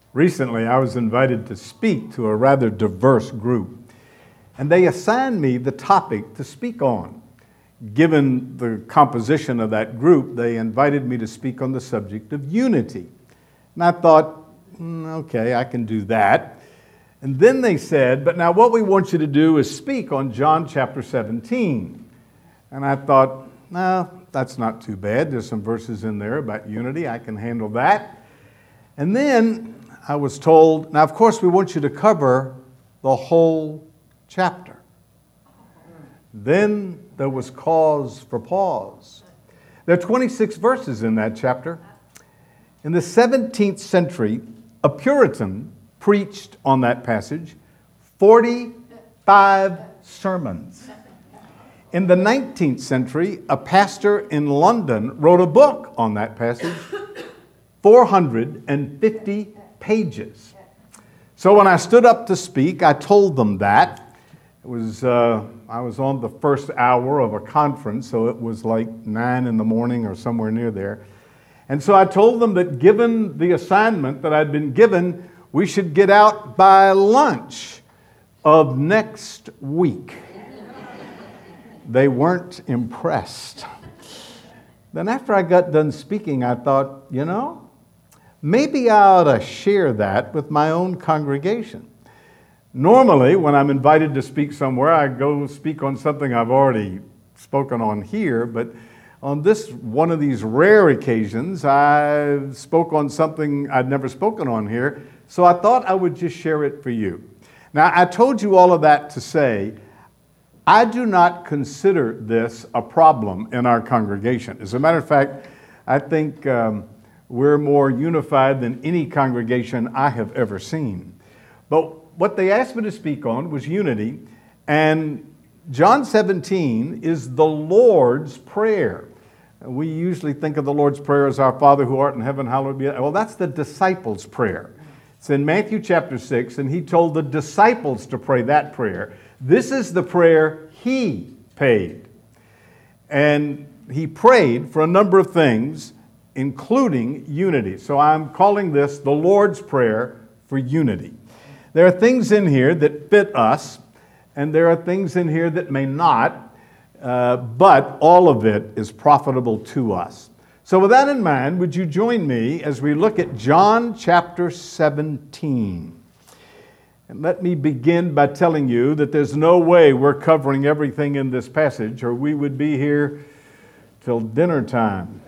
Recently, I was invited to speak to a rather diverse group, and they assigned me the topic to speak on. Given the composition of that group, they invited me to speak on the subject of unity. And I thought, okay, I can do that. And then they said, but now what we want you to do is speak on John chapter 17. And I thought, no, that's not too bad. There's some verses in there about unity. I can handle that. And then I was told, now of course we want you to cover the whole chapter. Then there was cause for pause. There are 26 verses in that chapter. In the 17th century, a Puritan preached on that passage 45 sermons. In the 19th century, a pastor in London wrote a book on that passage, 450 pages. So when I stood up to speak, I told them that. I was on the first hour of a conference, so it was like 9 in the morning or somewhere near there. And so I told them that given the assignment that I'd been given, we should get out by lunch of next week. They weren't impressed. Then after I got done speaking, I thought, maybe I ought to share that with my own congregation. Normally, when I'm invited to speak somewhere, I go speak on something I've already spoken on here, but on this one of these rare occasions, I spoke on something I'd never spoken on here, so I thought I would just share it for you. Now, I told you all of that to say, I do not consider this a problem in our congregation. As a matter of fact, I think we're more unified than any congregation I have ever seen. But what they asked me to speak on was unity, and John 17 is the Lord's Prayer. We usually think of the Lord's Prayer as our Father who art in heaven, hallowed be. Well, that's the disciples' prayer. It's in Matthew chapter 6, and he told the disciples to pray that prayer. This is the prayer he prayed. And he prayed for a number of things, including unity. So I'm calling this the Lord's Prayer for unity. There are things in here that fit us, and there are things in here that may not, but all of it is profitable to us. So with that in mind, would you join me as we look at John chapter 17? And let me begin by telling you that there's no way we're covering everything in this passage, or we would be here till dinner time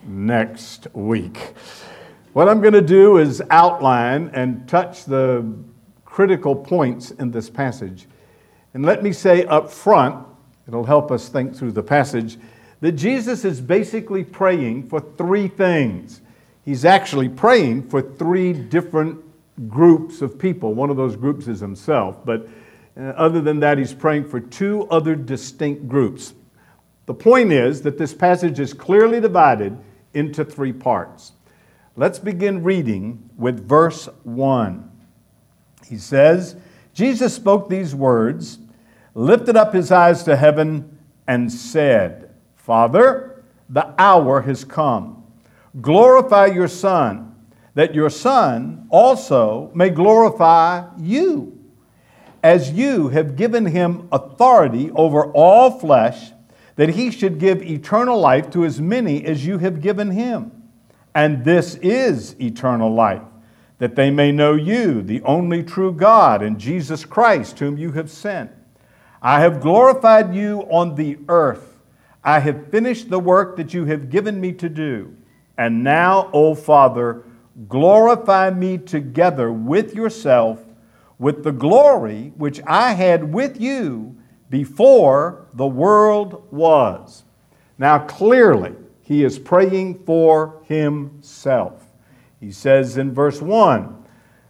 next week. What I'm going to do is outline and touch the critical points in this passage. And let me say up front, it'll help us think through the passage, that Jesus is basically praying for three things. He's actually praying for three different groups of people. One of those groups is himself, but other than that, he's praying for two other distinct groups. The point is that this passage is clearly divided into three parts. Let's begin reading with verse 1. He says, Jesus spoke these words, lifted up his eyes to heaven, and said, Father, the hour has come. Glorify your Son, that your Son also may glorify you, as you have given him authority over all flesh, that he should give eternal life to as many as you have given him. And this is eternal life, that they may know you, the only true God, and Jesus Christ, whom you have sent. I have glorified you on the earth. I have finished the work that you have given me to do. And now, O Father, glorify me together with yourself, with the glory which I had with you before the world was. Now, clearly, he is praying for himself. He says in verse 1,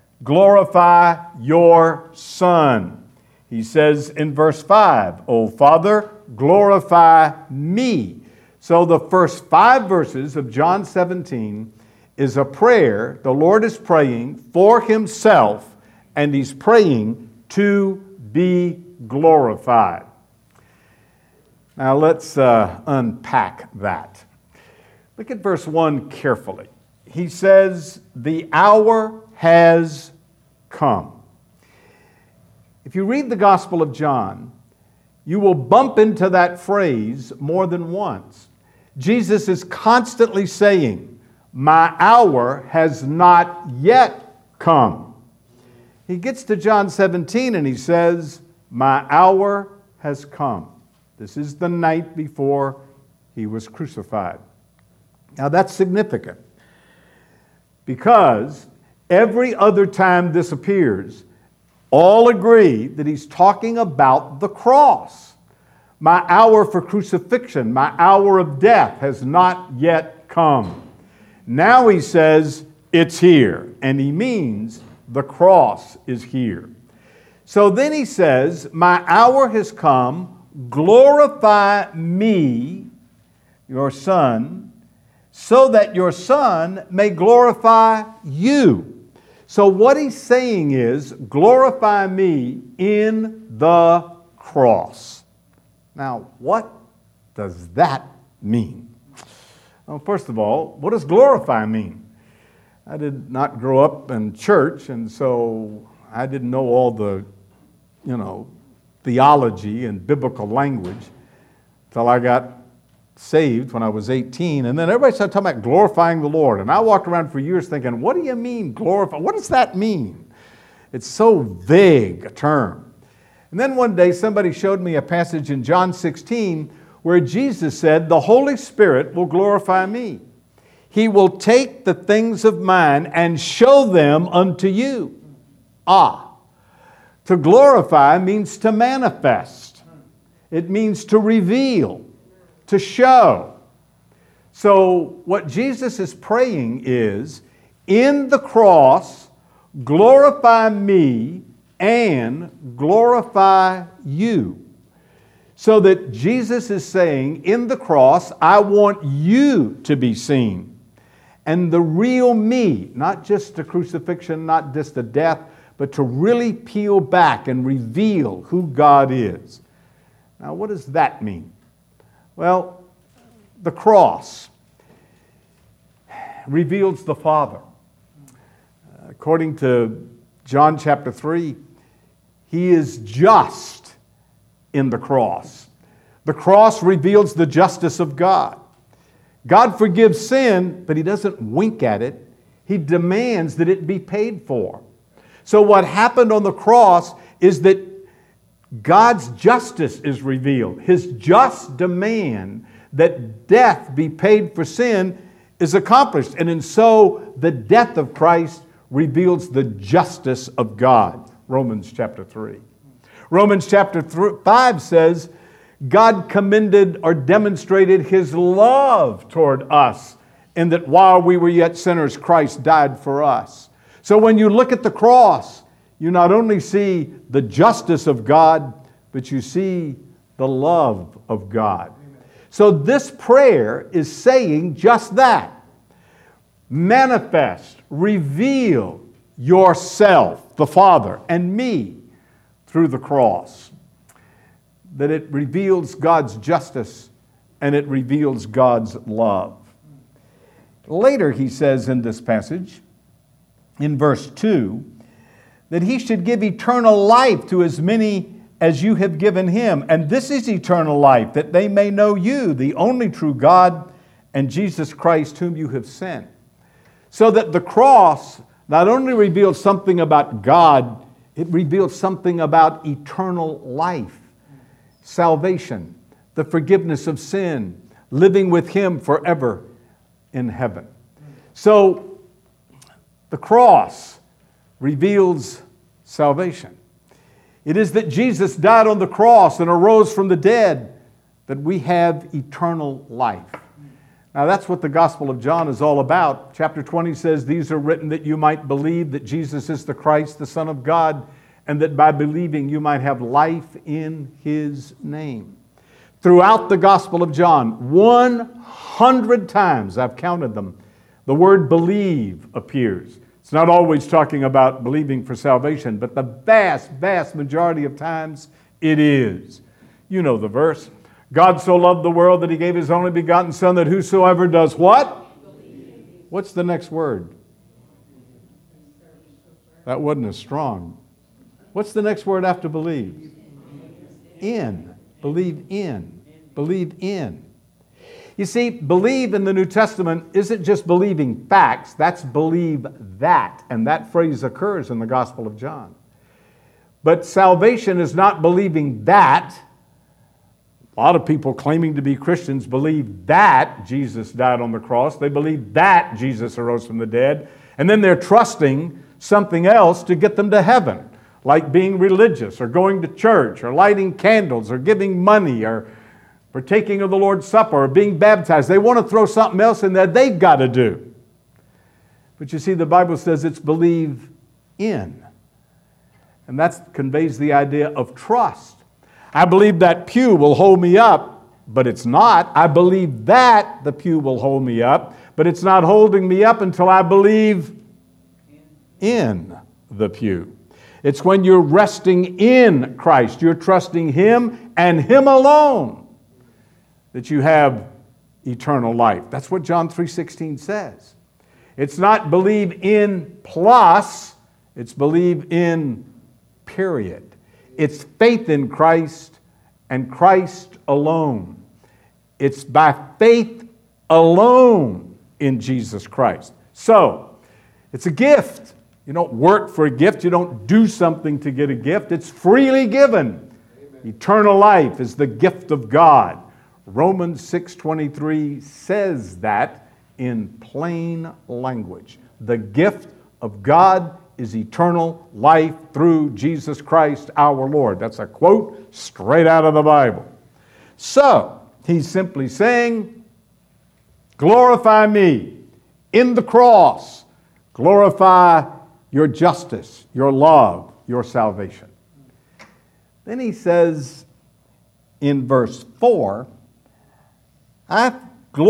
glorify your Son. He says in verse 5, O Father, glorify me. So the first 5 verses of John 17 is a prayer. The Lord is praying for himself, and he's praying to be glorified. Now let's unpack that. Look at verse 1 carefully. He says, the hour has come. If you read the Gospel of John, you will bump into that phrase more than once. Jesus is constantly saying, my hour has not yet come. He gets to John 17 and he says, my hour has come. This is the night before he was crucified. Now that's significant because every other time this appears, all agree that he's talking about the cross. My hour for crucifixion, my hour of death has not yet come. Now he says, it's here. And he means the cross is here. So then he says, my hour has come, glorify me, your Son, so that your Son may glorify you. So what he's saying is, glorify me in the cross. Now, what does that mean? Well, first of all, what does glorify mean? I did not grow up in church, and so I didn't know all the, theology and biblical language till I got saved when I was 18. And then everybody started talking about glorifying the Lord. And I walked around for years thinking, what do you mean glorify? What does that mean? It's so vague a term. And then one day somebody showed me a passage in John 16 where Jesus said, the Holy Spirit will glorify me. He will take the things of mine and show them unto you. To glorify means to manifest. It means to reveal, to show. So what Jesus is praying is, in the cross, glorify me and glorify you. So that Jesus is saying, in the cross, I want you to be seen. And the real me, not just the crucifixion, not just the death, but to really peel back and reveal who God is. Now, what does that mean? Well, the cross reveals the Father. According to John chapter 3, he is just in the cross. The cross reveals the justice of God. God forgives sin, but he doesn't wink at it. He demands that it be paid for. So what happened on the cross is that God's justice is revealed. His just demand that death be paid for sin is accomplished. And so the death of Christ reveals the justice of God. Romans chapter 3. Romans chapter 5 says, God commended or demonstrated his love toward us in that while we were yet sinners, Christ died for us. So when you look at the cross, you not only see the justice of God, but you see the love of God. So this prayer is saying just that. Manifest, reveal yourself, the Father, and me through the cross. That it reveals God's justice and it reveals God's love. Later he says in this passage, in verse 2, that he should give eternal life to as many as you have given him. And this is eternal life, that they may know you, the only true God, and Jesus Christ whom you have sent. So that the cross not only reveals something about God, it reveals something about eternal life, salvation, the forgiveness of sin, living with him forever in heaven. So the cross reveals salvation. It is that Jesus died on the cross and arose from the dead that we have eternal life. Now that's what the Gospel of John is all about. Chapter 20 says, these are written that you might believe that Jesus is the Christ, the Son of God, and that by believing you might have life in his name. Throughout the Gospel of John, 100 times, I've counted them, the word believe appears. It's not always talking about believing for salvation, but the vast, vast majority of times it is. You know the verse. God so loved the world that he gave his only begotten Son, that whosoever does what? Believe. What's the next word? That wasn't as strong. What's the next word after believe? In. Believe in. Believe in. You see, believe in the New Testament isn't just believing facts, that's believe that. And that phrase occurs in the Gospel of John. But salvation is not believing that. A lot of people claiming to be Christians believe that Jesus died on the cross. They believe that Jesus arose from the dead. And then they're trusting something else to get them to heaven, like being religious or going to church or lighting candles or giving money or partaking of the Lord's Supper or being baptized. They want to throw something else in there they've got to do. But you see, the Bible says it's believe in. And that conveys the idea of trust. I believe that pew will hold me up, but it's not. I believe that the pew will hold me up, but it's not holding me up until I believe in the pew. It's when you're resting in Christ, you're trusting Him and Him alone, that you have eternal life. That's what John 3:16 says. It's not believe in plus, it's believe in period. It's faith in Christ and Christ alone. It's by faith alone in Jesus Christ. So, it's a gift. You don't work for a gift. You don't do something to get a gift. It's freely given. Amen. Eternal life is the gift of God. Romans 6:23 says that in plain language. The gift of God is eternal life through Jesus Christ our Lord. That's a quote straight out of the Bible. So, he's simply saying, glorify me in the cross. Glorify your justice, your love, your salvation. Then he says in verse 4, I've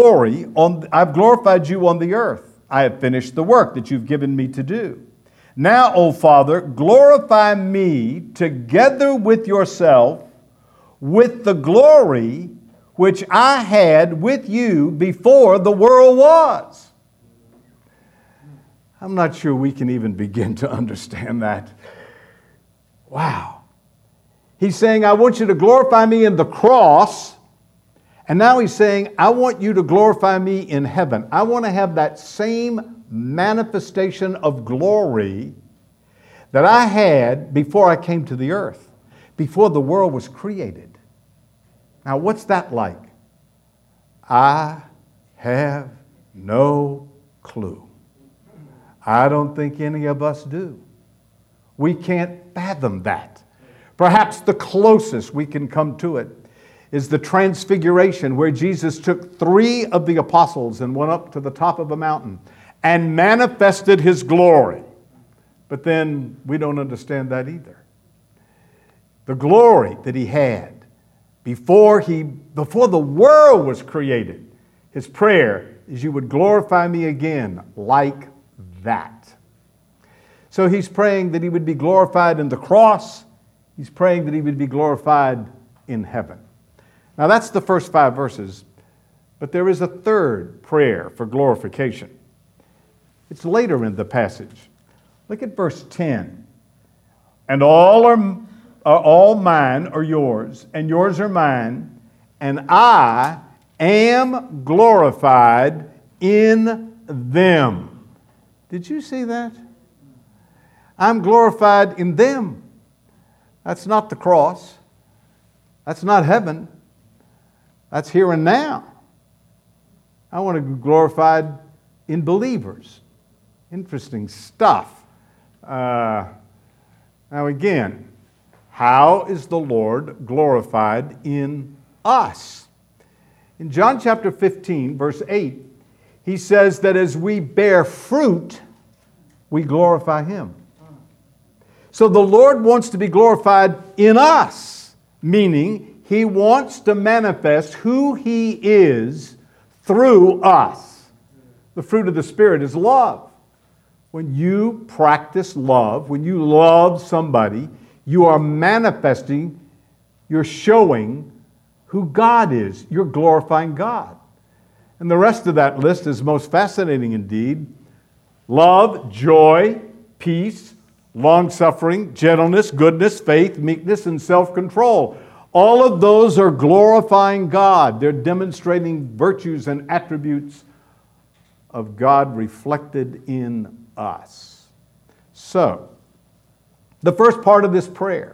glorified you on the earth. I have finished the work that you've given me to do. Now, O Father, glorify me together with yourself with the glory which I had with you before the world was. I'm not sure we can even begin to understand that. Wow. He's saying, I want you to glorify me in the cross. And now he's saying, I want you to glorify me in heaven. I want to have that same manifestation of glory that I had before I came to the earth, before the world was created. Now, what's that like? I have no clue. I don't think any of us do. We can't fathom that. Perhaps the closest we can come to it is the transfiguration, where Jesus took 3 of the apostles and went up to the top of a mountain and manifested His glory. But then we don't understand that either. The glory that He had before the world was created, His prayer is, you would glorify me again like that. So He's praying that He would be glorified in the cross. He's praying that He would be glorified in heaven. Now that's the first 5 verses, but there is a third prayer for glorification. It's later in the passage. Look at verse 10. And all mine are yours, and yours are mine, and I am glorified in them. Did you see that? I'm glorified in them. That's not the cross. That's not heaven. That's here and now. I want to be glorified in believers. Interesting stuff. Now again, how is the Lord glorified in us? In John chapter 15, verse 8, he says that as we bear fruit, we glorify Him. So the Lord wants to be glorified in us, meaning He wants to manifest who He is through us. The fruit of the Spirit is love. When you practice love, when you love somebody, you are manifesting, you're showing who God is. You're glorifying God. And the rest of that list is most fascinating indeed. Love, joy, peace, long-suffering, gentleness, goodness, faith, meekness, and self-control. All of those are glorifying God. They're demonstrating virtues and attributes of God reflected in us. So, the first part of this prayer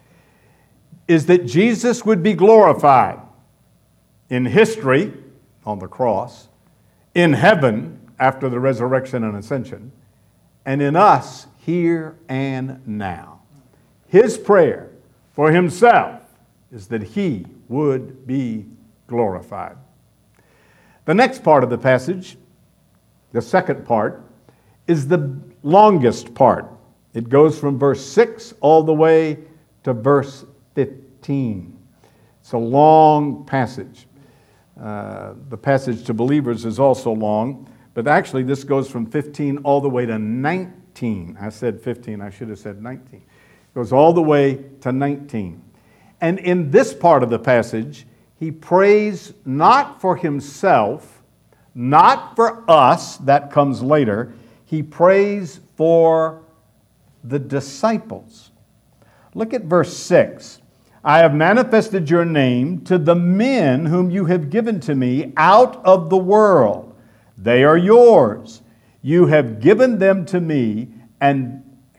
is that Jesus would be glorified in history on the cross, in heaven after the resurrection and ascension, and in us here and now. His prayer for himself is that he would be glorified. The next part of the passage, the second part, is the longest part. It goes from verse 6 all the way to verse 15. It's a long passage. The passage to believers is also long, but actually this goes from 15 all the way to 19. I said 15, I should have said 19. It goes all the way to 19. And in this part of the passage, he prays not for himself, not for us, that comes later. He prays for the disciples. Look at verse 6. I have manifested your name to the men whom you have given to me out of the world. They are yours. You have given them to me and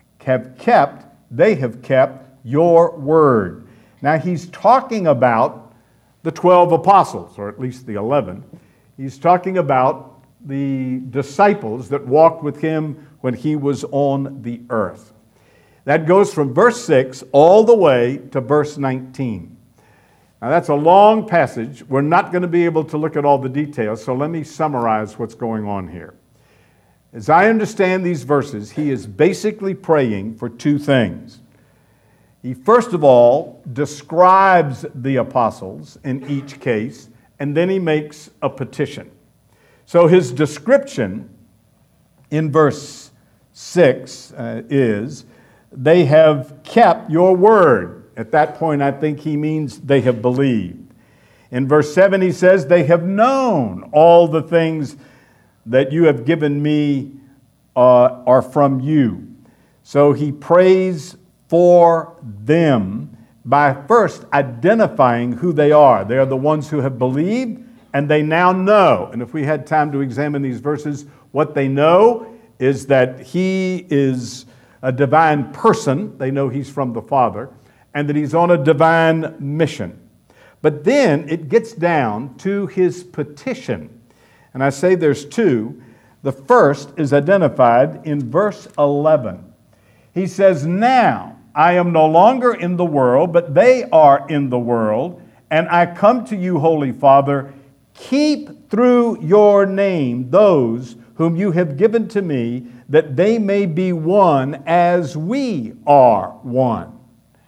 they have kept your word. Now he's talking about the 12 apostles, or at least the 11. He's talking about the disciples that walked with him when he was on the earth. That goes from verse 6 all the way to verse 19. Now that's a long passage. We're not going to be able to look at all the details, so let me summarize what's going on here. As I understand these verses, he is basically praying for two things. He first of all describes the apostles in each case, and then he makes a petition. So his description in verse 6 is, they have kept your word. At that point, I think he means they have believed. In verse 7, he says, they have known all the things that you have given me are from you. So he prays for them by first identifying who they are. They are the ones who have believed, and they now know. And if we had time to examine these verses, what they know is that he is a divine person. They know he's from the Father, and that he's on a divine mission. But then it gets down to his petition. And I say there's two. The first is identified in verse 11. He says, now I am no longer in the world, but they are in the world, and I come to you, Holy Father, keep through your name those whom you have given to me, that they may be one as we are one.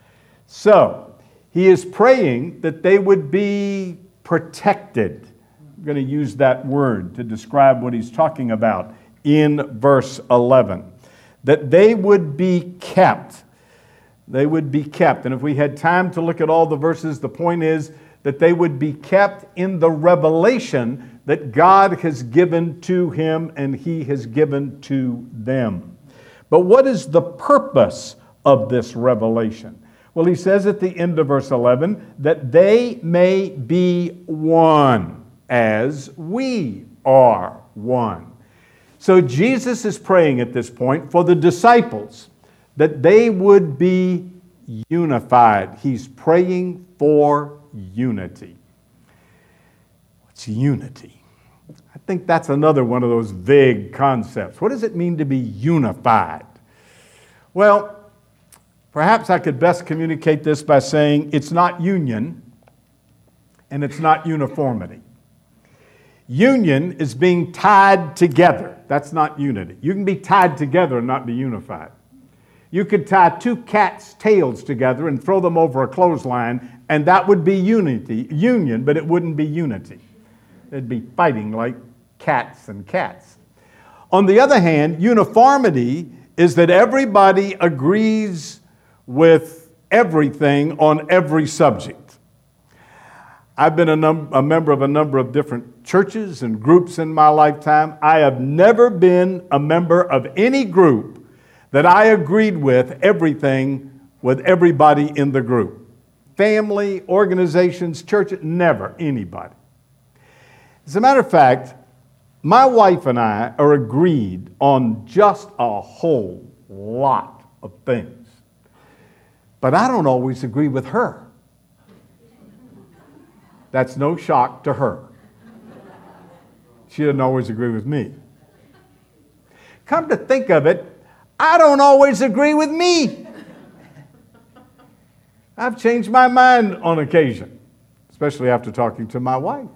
So, he is praying that they would be protected. I'm going to use that word to describe what he's talking about in verse 11. That they would be kept. They would be kept. And if we had time to look at all the verses, the point is that they would be kept in the revelation that God has given to him and he has given to them. But what is the purpose of this revelation? Well, he says at the end of verse 11, that they may be one as we are one. So Jesus is praying at this point for the disciples that they would be unified. He's praying for unity. What's unity? I think that's another one of those vague concepts. What does it mean to be unified? Well, perhaps I could best communicate this by saying it's not union and it's not uniformity. Union is being tied together. That's not unity. You can be tied together and not be unified. You could tie two cats' tails together and throw them over a clothesline, and that would be union, but it wouldn't be unity. They'd be fighting like cats and cats. On the other hand, uniformity is that everybody agrees with everything on every subject. I've been a member of a number of different churches and groups in my lifetime. I have never been a member of any group that I agreed with everything with everybody in the group. Family, organizations, churches, never anybody. As a matter of fact, my wife and I are agreed on just a whole lot of things. But I don't always agree with her. That's no shock to her. She doesn't always agree with me. Come to think of it, I don't always agree with me. I've changed my mind on occasion, especially after talking to my wife.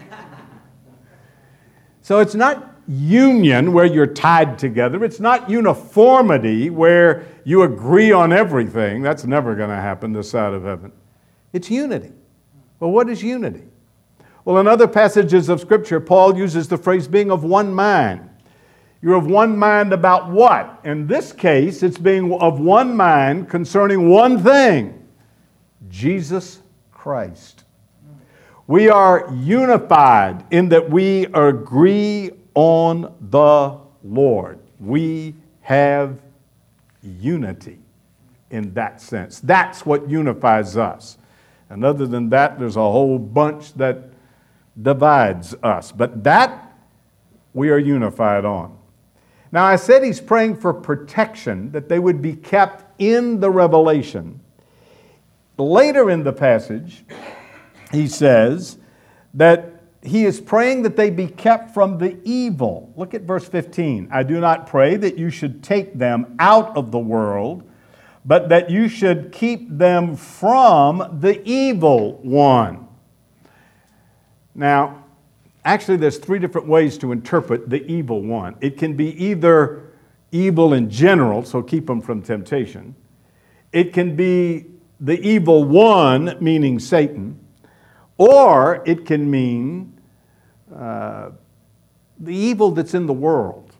So it's not union where you're tied together. It's not uniformity where you agree on everything. That's never going to happen this side of heaven. It's unity. Well, what is unity? Well, in other passages of Scripture, Paul uses the phrase being of one mind. You're of one mind about what? In this case, it's being of one mind concerning one thing: Jesus Christ. We are unified in that we agree on the Lord. We have unity in that sense. That's what unifies us. And other than that, there's a whole bunch that divides us. But that we are unified on. Now, I said he's praying for protection, that they would be kept in the revelation. Later in the passage, he says that he is praying that they be kept from the evil. Look at verse 15. I do not pray that you should take them out of the world, but that you should keep them from the evil one. Now, actually, there's three different ways to interpret the evil one. It can be either evil in general, so keep them from temptation. It can be the evil one, meaning Satan. Or it can mean the evil that's in the world.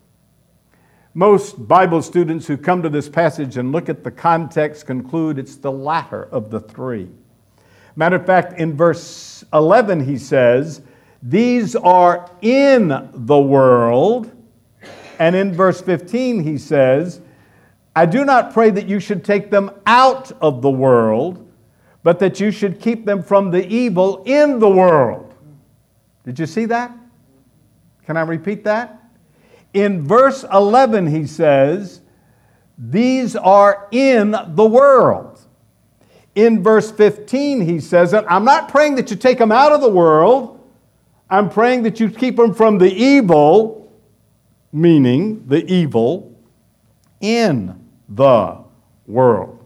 Most Bible students who come to this passage and look at the context conclude it's the latter of the three. Matter of fact, in verse 11 he says, these are in the world. And in verse 15 he says, I do not pray that you should take them out of the world, but that you should keep them from the evil in the world. Did you see that? Can I repeat that? In verse 11 he says, these are in the world. In verse 15 he says, I'm not praying that you take them out of the world. I'm praying that you keep them from the evil, meaning the evil in the world.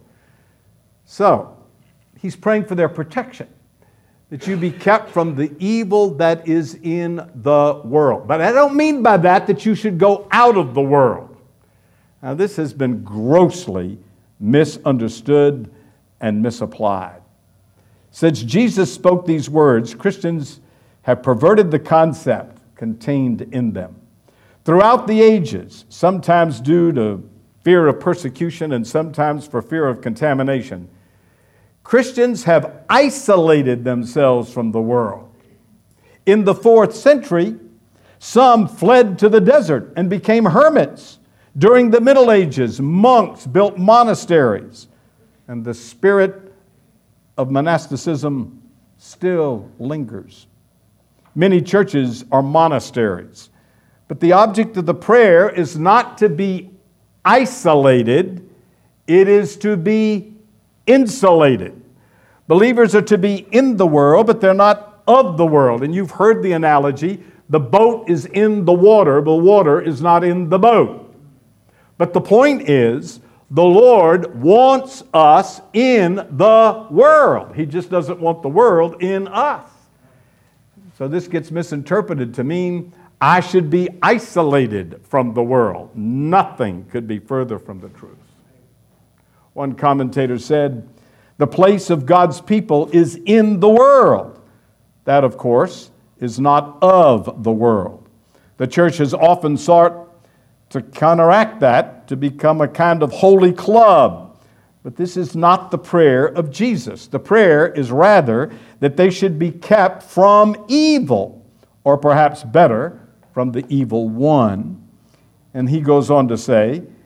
So, he's praying for their protection, that you be kept from the evil that is in the world. But I don't mean by that you should go out of the world. Now, this has been grossly misunderstood and misapplied. Since Jesus spoke these words, Christians have perverted the concept contained in them. Throughout the ages, sometimes due to fear of persecution and sometimes for fear of contamination, Christians have isolated themselves from the world. In the 4th century, some fled to the desert and became hermits. During the Middle Ages, monks built monasteries, and the spirit of monasticism still lingers. Many churches are monasteries, but the object of the prayer is not to be isolated, it is to be insulated. Believers are to be in the world, but they're not of the world. And you've heard the analogy, the boat is in the water is not in the boat. But the point is, the Lord wants us in the world. He just doesn't want the world in us. So this gets misinterpreted to mean I should be isolated from the world. Nothing could be further from the truth. One commentator said, the place of God's people is in the world. That, of course, is not of the world. The church has often sought to counteract that, to become a kind of holy club. But this is not the prayer of Jesus. The prayer is rather that they should be kept from evil, or perhaps better, from the evil one. And he goes on to say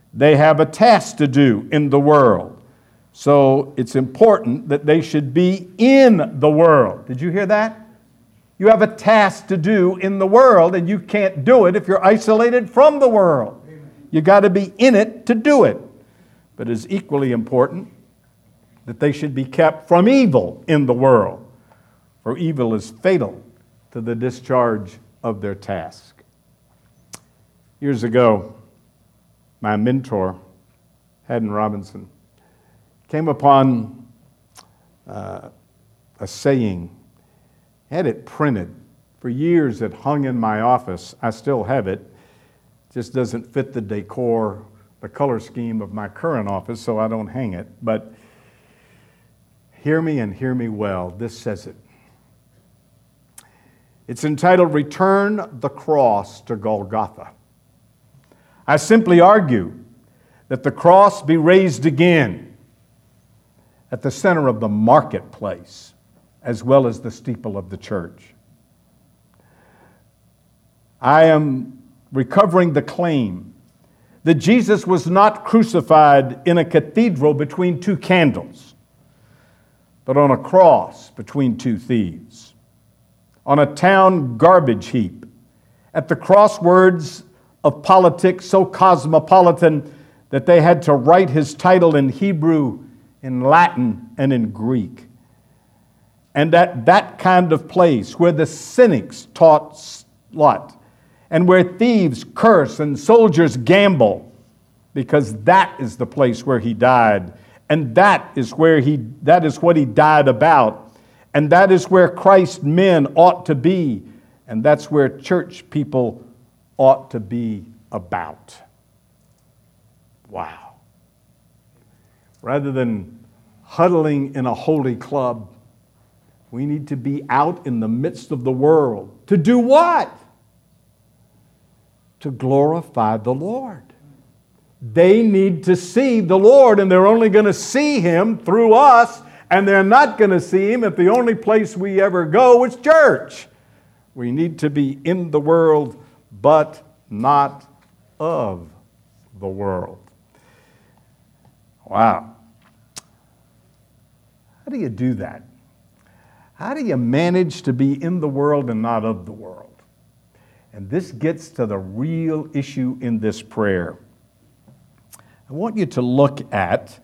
They have a task to do in the world. So it's important that they should be in the world. Did you hear that? You have a task to do in the world, and you can't do it if you're isolated from the world. You got to be in it to do it. But it's equally important that they should be kept from evil in the world, for evil is fatal to the discharge of their task. Years ago, my mentor, Haddon Robinson, came upon a saying. Had it printed. For years it hung in my office. I still have it. Just doesn't fit the decor, the color scheme of my current office, so I don't hang it. But hear me and hear me well. This says it. It's entitled, Return the Cross to Golgotha. I simply argue that the cross be raised again at the center of the marketplace, as well as the steeple of the church. I am recovering the claim that Jesus was not crucified in a cathedral between two candles, but on a cross between two thieves, on a town garbage heap, at the crossroads of politics so cosmopolitan that they had to write his title in Hebrew, in Latin, and in Greek. And at that kind of place where the cynics taught slut, and where thieves curse and soldiers gamble, because that is the place where he died, and that is what he died about, and that is where Christ's men ought to be, and that's where church people ought to be about. Wow. Rather than huddling in a holy club, we need to be out in the midst of the world. To do what? To glorify the Lord. They need to see the Lord, and they're only going to see Him through us, and they're not going to see Him if the only place we ever go is church. We need to be in the world, but not of the world. Wow. How do you do that? How do you manage to be in the world and not of the world? And this gets to the real issue in this prayer. I want you to look at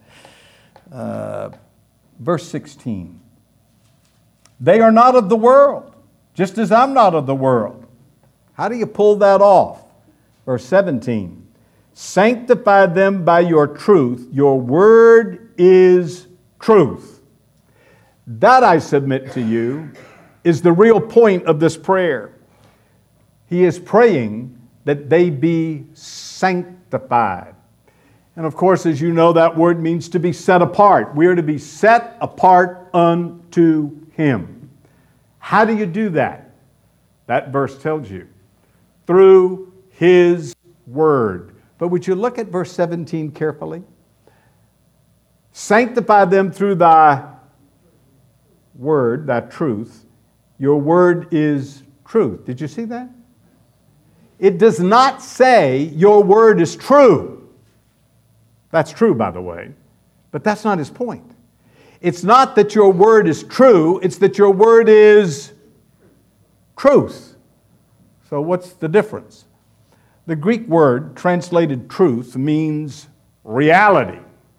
verse 16. They are not of the world, just as I'm not of the world. How do you pull that off? Verse 17. Sanctify them by your truth. Your word is truth. That, I submit to you, is the real point of this prayer. He is praying that they be sanctified. And of course, as you know, that word means to be set apart. We are to be set apart unto Him. How do you do that? That verse tells you. Through His word. But would you look at verse 17 carefully? Sanctify them through thy word, thy truth. Your word is truth. Did you see that? It does not say your word is true. That's true, by the way. But that's not his point. It's not that your word is true. It's that your word is truth. So what's the difference? The Greek word translated truth means reality.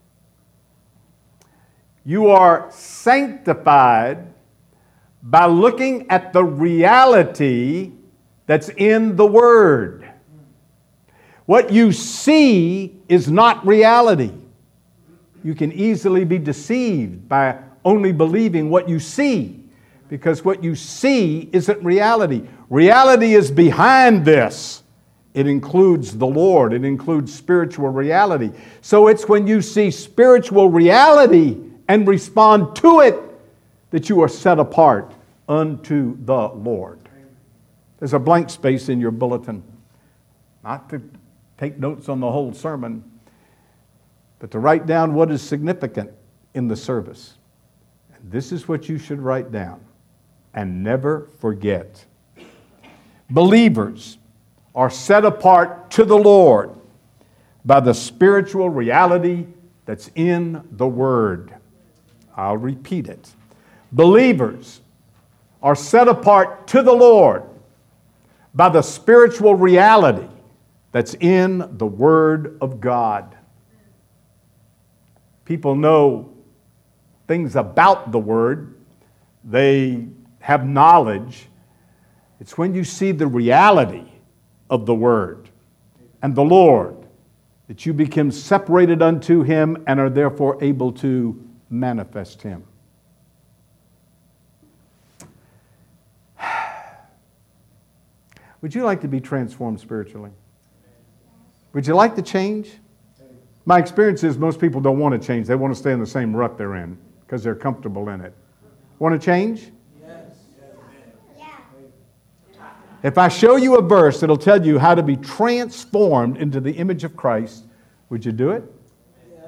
You are sanctified by looking at the reality that's in the Word. What you see is not reality. You can easily be deceived by only believing what you see, because what you see isn't reality. Reality is behind this. It includes the Lord. It includes spiritual reality. So it's when you see spiritual reality and respond to it that you are set apart unto the Lord. There's a blank space in your bulletin. Not to take notes on the whole sermon, but to write down what is significant in the service. And this is what you should write down and never forget. Believers are set apart to the Lord by the spiritual reality that's in the Word. I'll repeat it. Believers are set apart to the Lord by the spiritual reality that's in the Word of God. People know things about the Word. They have knowledge. It's when you see the reality of the Word and the Lord that you become separated unto Him and are therefore able to manifest Him. Would you like to be transformed spiritually? Would you like to change? My experience is most people don't want to change. They want to stay in the same rut they're in because they're comfortable in it. Want to change? If I show you a verse that'll tell you how to be transformed into the image of Christ, would you do it? Yes.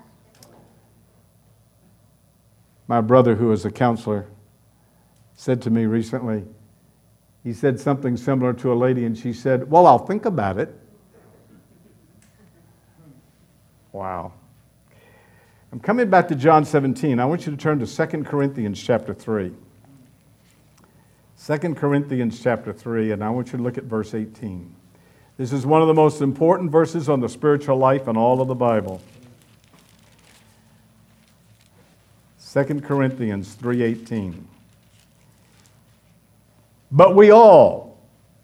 My brother, who is a counselor, said to me recently, he said something similar to a lady, and she said, "Well, I'll think about it." Wow. I'm coming back to John 17. I want you to turn to 2 Corinthians chapter 3. 2 Corinthians chapter 3, and I want you to look at verse 18. This is one of the most important verses on the spiritual life in all of the Bible. 2 Corinthians 3:18. But we all,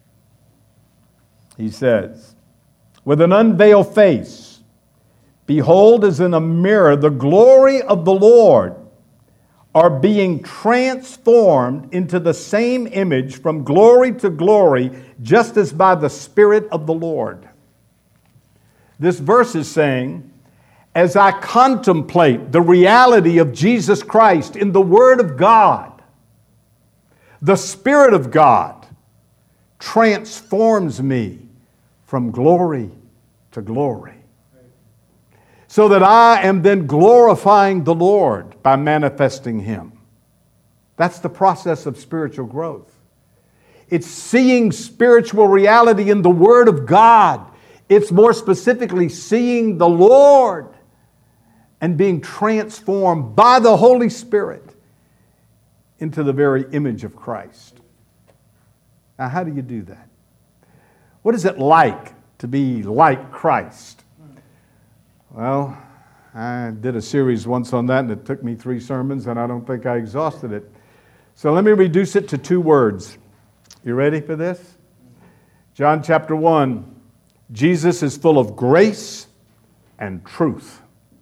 he says, with an unveiled face, behold as in a mirror the glory of the Lord, are being transformed into the same image from glory to glory, just as by the Spirit of the Lord. This verse is saying, as I contemplate the reality of Jesus Christ in the Word of God, the Spirit of God transforms me from glory to glory, so that I am then glorifying the Lord by manifesting Him. That's the process of spiritual growth. It's seeing spiritual reality in the Word of God. It's more specifically seeing the Lord and being transformed by the Holy Spirit into the very image of Christ. Now, how do you do that? What is it like to be like Christ? Well, I did a series once on that, and it took me 3 sermons, and I don't think I exhausted it. So let me reduce it to 2 words. You ready for this? John chapter 1, Jesus is full of grace and truth.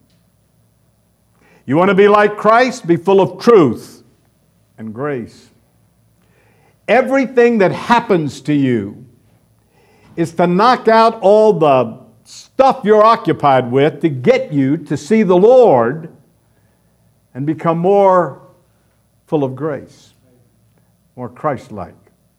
You want to be like Christ? Be full of truth and grace. Everything that happens to you is to knock out all the stuff you're occupied with to get you to see the Lord and become more full of grace, more Christ-like.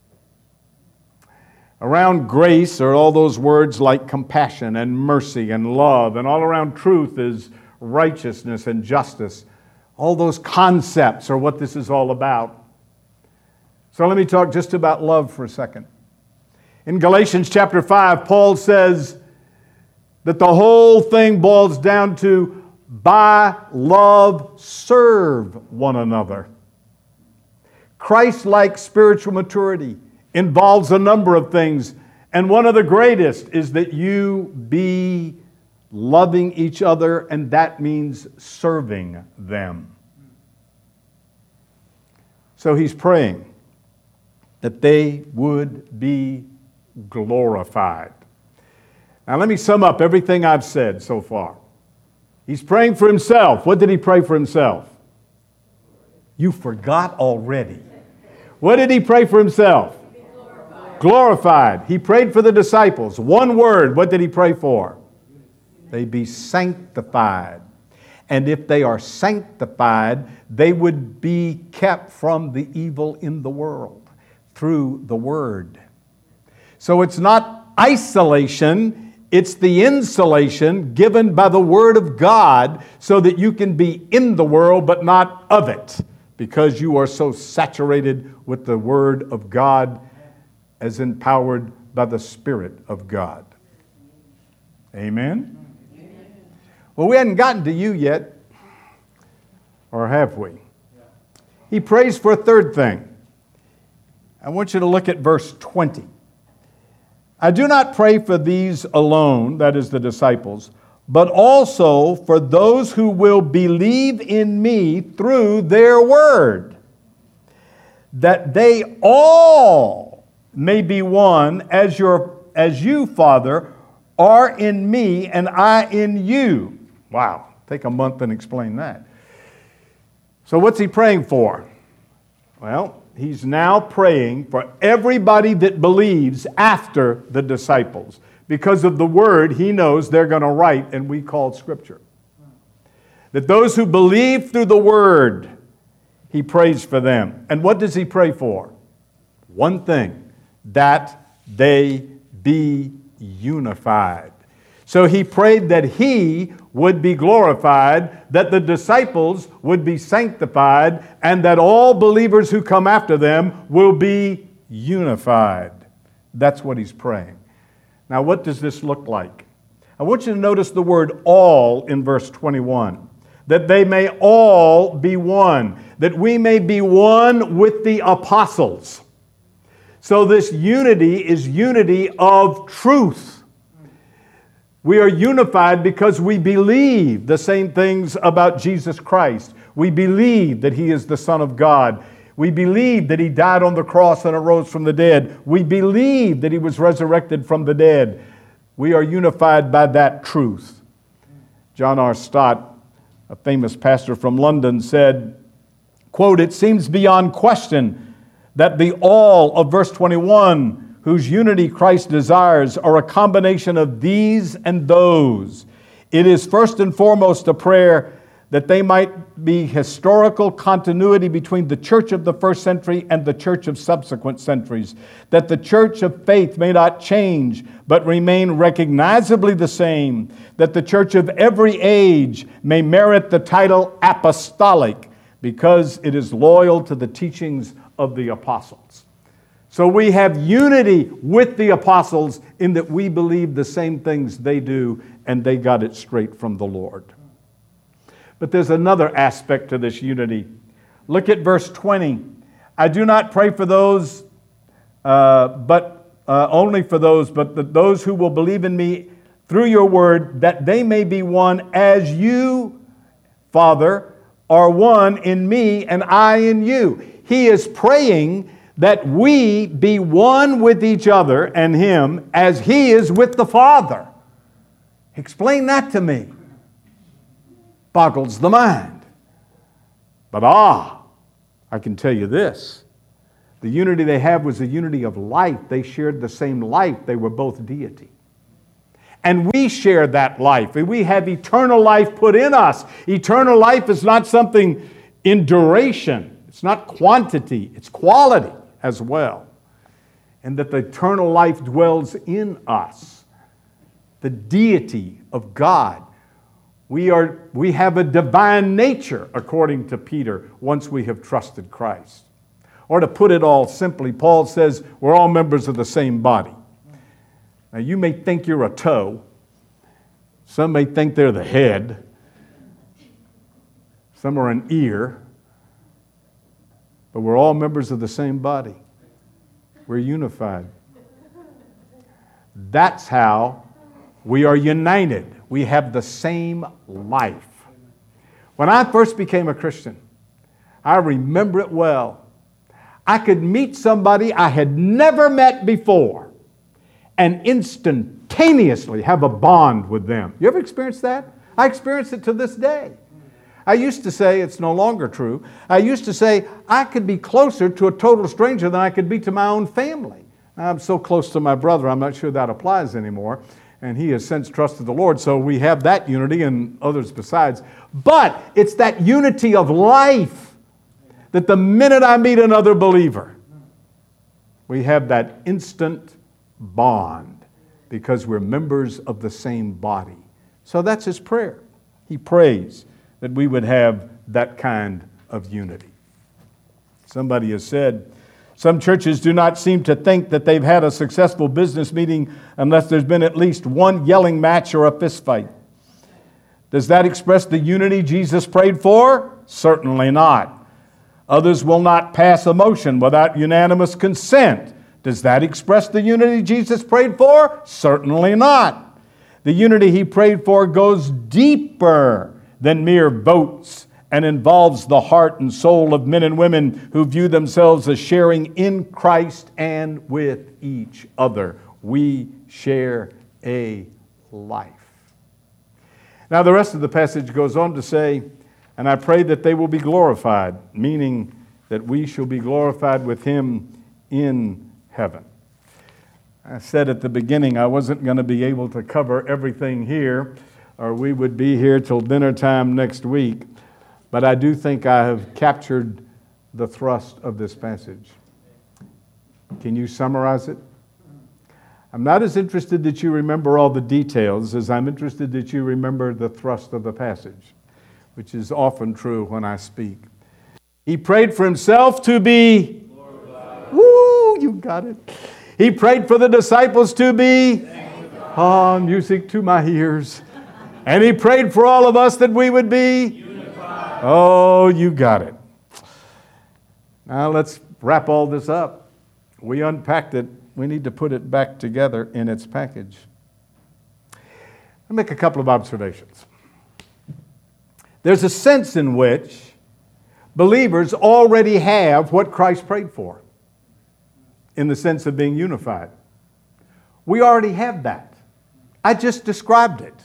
Around grace are all those words like compassion and mercy and love, and all around truth is righteousness and justice. All those concepts are what this is all about. So let me talk just about love for a second. In Galatians chapter 5, Paul says that the whole thing boils down to, by love serve one another. Christ-like spiritual maturity involves a number of things, and one of the greatest is that you be loving each other, and that means serving them. So he's praying that they would be glorified. Now let me sum up everything I've said so far. He's praying for himself. What did he pray for himself? You forgot already. What did he pray for himself? Glorified. He prayed for the disciples. One word. What did he pray for? They be sanctified. And if they are sanctified, they would be kept from the evil in the world through the Word. So it's not isolation, it's the insulation given by the Word of God so that you can be in the world but not of it, because you are so saturated with the Word of God as empowered by the Spirit of God. Amen? Well, we hadn't gotten to you yet, or have we? He prays for a third thing. I want you to look at verse 20. I do not pray for these alone, that is the disciples, but also for those who will believe in me through their word, that they all may be one as you, Father, are in me and I in you. Wow, take a month and explain that. So what's he praying for? Well, he's now praying for everybody that believes after the disciples. Because of the word he knows they're going to write and we call Scripture. That those who believe through the word, he prays for them. And what does he pray for? One thing, that they be unified. So he prayed that he would be glorified, that the disciples would be sanctified, and that all believers who come after them will be unified. That's what he's praying. Now, what does this look like? I want you to notice the word all in verse 21. That they may all be one. That we may be one with the apostles. So this unity is unity of truth. We are unified because we believe the same things about Jesus Christ. We believe that He is the Son of God. We believe that He died on the cross and arose from the dead. We believe that He was resurrected from the dead. We are unified by that truth. John R. Stott, a famous pastor from London, said, quote, "It seems beyond question that the all of verse 21, whose unity Christ desires, are a combination of these and those. It is first and foremost a prayer that they might be historical continuity between the church of the first century and the church of subsequent centuries, that the church of faith may not change but remain recognizably the same, that the church of every age may merit the title apostolic because it is loyal to the teachings of the apostles." So we have unity with the apostles in that we believe the same things they do, and they got it straight from the Lord. But there's another aspect to this unity. Look at verse 20. I do not pray for those, only for those, but those who will believe in me through your word, that they may be one as you, Father, are one in me and I in you. He is praying that we be one with each other and Him as He is with the Father. Explain that to me. Boggles the mind. But I can tell you this. The unity they have was a unity of life. They shared the same life. They were both deity. And we share that life. We have eternal life put in us. Eternal life is not something in duration. It's not quantity. It's quality as well. And that the eternal life dwells in us. The deity of God. We have a divine nature, according to Peter, once we have trusted Christ. Or to put it all simply, Paul says we're all members of the same body. Now, you may think you're a toe. Some may think they're the head. Some are an ear. But we're all members of the same body. We're unified. That's how we are united. We have the same life. When I first became a Christian, I remember it well. I could meet somebody I had never met before and instantaneously have a bond with them. You ever experienced that? I experience it to this day. I used to say, it's no longer true, I used to say I could be closer to a total stranger than I could be to my own family. I'm so close to my brother, I'm not sure that applies anymore. And he has since trusted the Lord, so we have that unity and others besides. But it's that unity of life that the minute I meet another believer, we have that instant bond because we're members of the same body. So that's his prayer. He prays that we would have that kind of unity. Somebody has said, Some churches do not seem to think that they've had a successful business meeting unless there's been at least one yelling match or a fist fight. Does that express the unity Jesus prayed for? Certainly not. Others will not pass a motion without unanimous consent. Does that express the unity Jesus prayed for? Certainly not. The unity he prayed for goes deeper than mere votes and involves the heart and soul of men and women who view themselves as sharing in Christ and with each other. We share a life. Now, the rest of the passage goes on to say, and I pray that they will be glorified, meaning that we shall be glorified with him in heaven. I said at the beginning I wasn't going to be able to cover everything here, or we would be here till dinner time next week. But I do think I have captured the thrust of this passage. Can you summarize it? I'm not as interested that you remember all the details as I'm interested that you remember the thrust of the passage, which is often true when I speak. He prayed for himself to be glorified. Woo, you got it. He prayed for the disciples to be music to my ears. And he prayed for all of us that we would be unified. Oh, you got it. Now let's wrap all this up. We unpacked it. We need to put it back together in its package. I'll make a couple of observations. There's a sense in which believers already have what Christ prayed for, in the sense of being unified. We already have that. I just described it.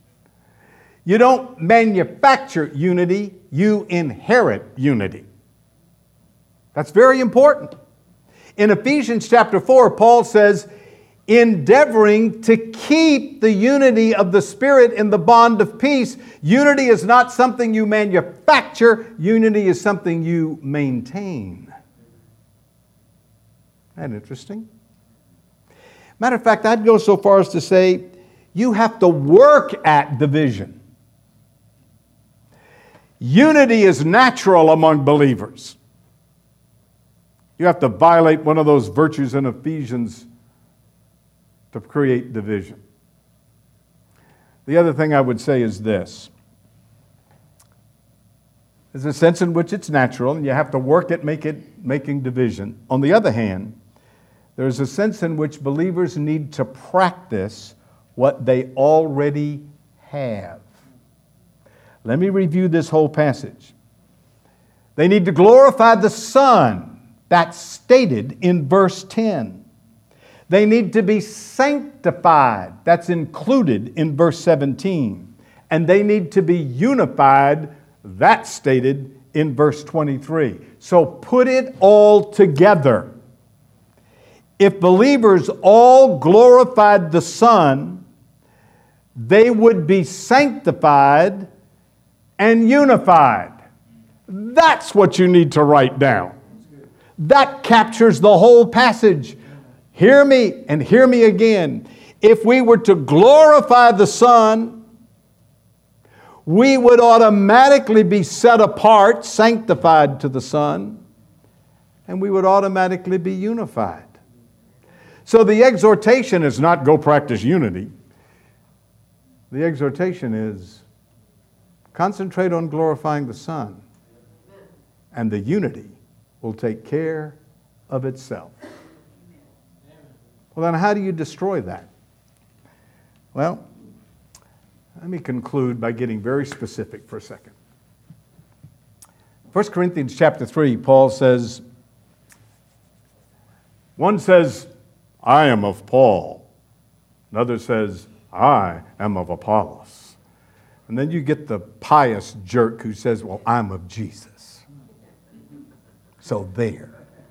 You don't manufacture unity, you inherit unity. That's very important. In Ephesians chapter 4, Paul says, endeavoring to keep the unity of the Spirit in the bond of peace. Unity is not something you manufacture. Unity is something you maintain. Isn't that interesting? Matter of fact, I'd go so far as to say you have to work at division. Unity is natural among believers. You have to violate one of those virtues in Ephesians to create division. The other thing I would say is this. There's a sense in which it's natural, and you have to work at making division. On the other hand, there's a sense in which believers need to practice what they already have. Let me review this whole passage. They need to glorify the Son. That's stated in verse 10. They need to be sanctified. That's included in verse 17. And they need to be unified. That's stated in verse 23. So put it all together. If believers all glorified the Son, they would be sanctified and unified. That's what you need to write down. That captures the whole passage. Hear me and hear me again. If we were to glorify the Son, we would automatically be set apart, sanctified to the Son, and we would automatically be unified. So the exhortation is not go practice unity. The exhortation is concentrate on glorifying the Son, and the unity will take care of itself. Well, then how do you destroy that? Well, let me conclude by getting very specific for a second. 1 Corinthians chapter 3, Paul says, one says, I am of Paul. Another says, I am of Apollos. And then you get the pious jerk who says, well, I'm of Jesus. So there.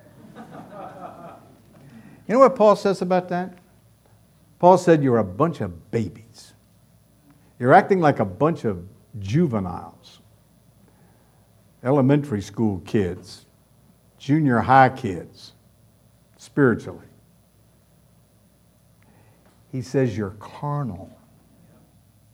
You know what Paul says about that? Paul said, you're a bunch of babies. You're acting like a bunch of juveniles. Elementary school kids, junior high kids, spiritually. He says, you're carnal.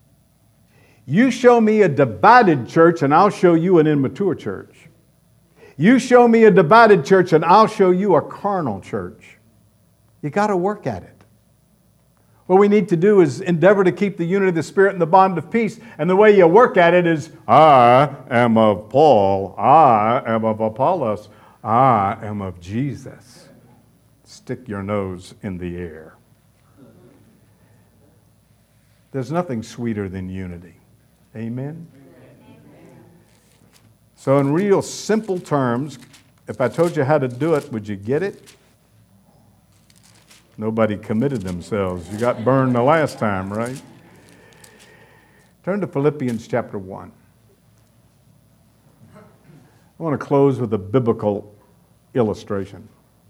You show me a divided church, and I'll show you an immature church. You show me a divided church and I'll show you a carnal church. You got to work at it. What we need to do is endeavor to keep the unity of the Spirit and the bond of peace. And the way you work at it is, I am of Paul. I am of Apollos. I am of Jesus. Stick your nose in the air. There's nothing sweeter than unity. Amen? So in real simple terms, if I told you how to do it, would you get it? Nobody committed themselves. You got burned the last time, right? Turn to Philippians chapter 1. I want to close with a biblical illustration.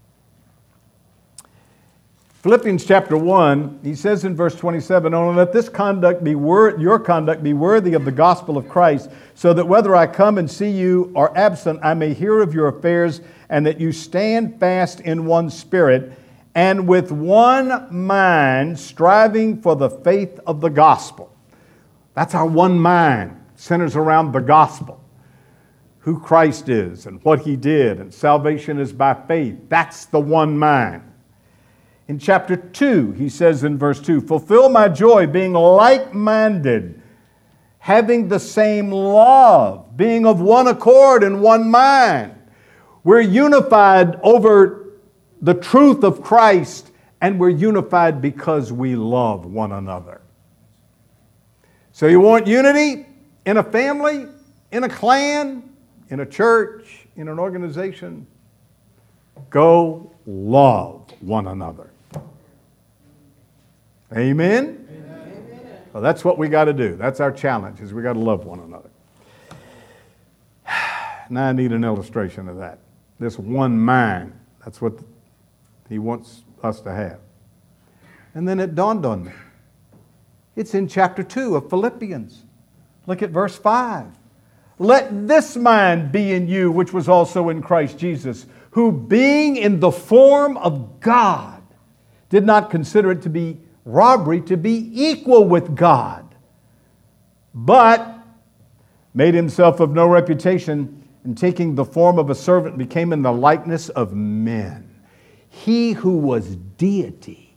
Philippians chapter 1, he says in verse 27, "Only let this conduct be your conduct be worthy of the gospel of Christ, so that whether I come and see you or absent, I may hear of your affairs, and that you stand fast in one spirit, and with one mind striving for the faith of the gospel." That's our one mind, centers around the gospel. Who Christ is and what He did, and salvation is by faith. That's the one mind. In chapter 2, he says in verse 2, "Fulfill my joy, being like-minded, having the same love, being of one accord and one mind." We're unified over the truth of Christ, and we're unified because we love one another. So you want unity in a family, in a clan, in a church, in an organization? Go love one another. Amen? Amen. Well, that's what we got to do. That's our challenge, is we got to love one another. Now I need an illustration of that. This one mind. That's what He wants us to have. And then it dawned on me. It's in chapter 2 of Philippians. Look at verse 5. "Let this mind be in you, which was also in Christ Jesus, who being in the form of God, did not consider it to be robbery to be equal with God, but made Himself of no reputation, and taking the form of a servant, became in the likeness of men. He who was deity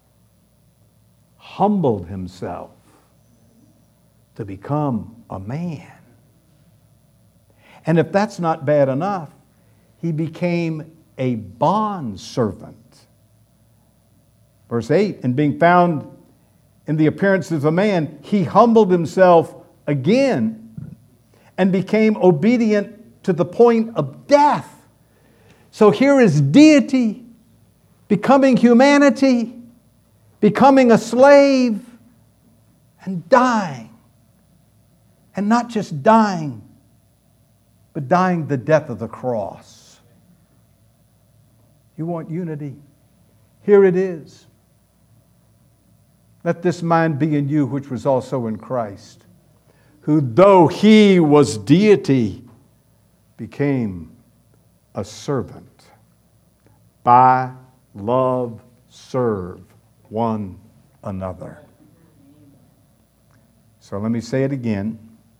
humbled Himself to become a man. And if that's not bad enough, He became a bondservant." Verse 8, "And being found in the appearance of a man, He humbled Himself again and became obedient to the point of death." So here is deity becoming humanity, becoming a slave, and dying. And not just dying, but dying the death of the cross. You want unity? Here it is. "Let this mind be in you, which was also in Christ, who though He was deity, became a servant. By love serve one another." So let me say it again.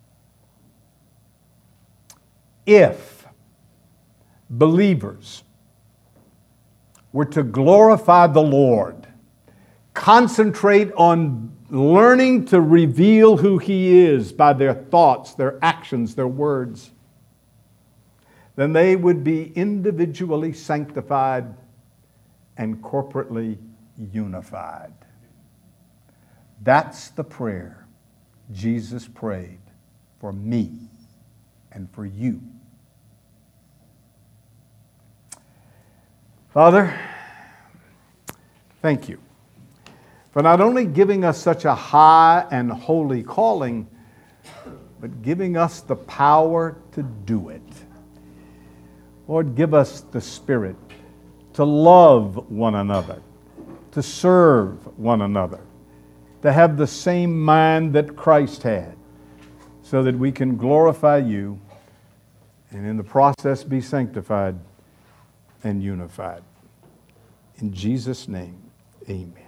If believers were to glorify the Lord, concentrate on learning to reveal who He is by their thoughts, their actions, their words, then they would be individually sanctified and corporately unified. That's the prayer Jesus prayed for me and for you. Father, thank You for not only giving us such a high and holy calling, but giving us the power to do it. Lord, give us the Spirit to love one another, to serve one another, to have the same mind that Christ had, so that we can glorify You and in the process be sanctified and unified. In Jesus' name, amen.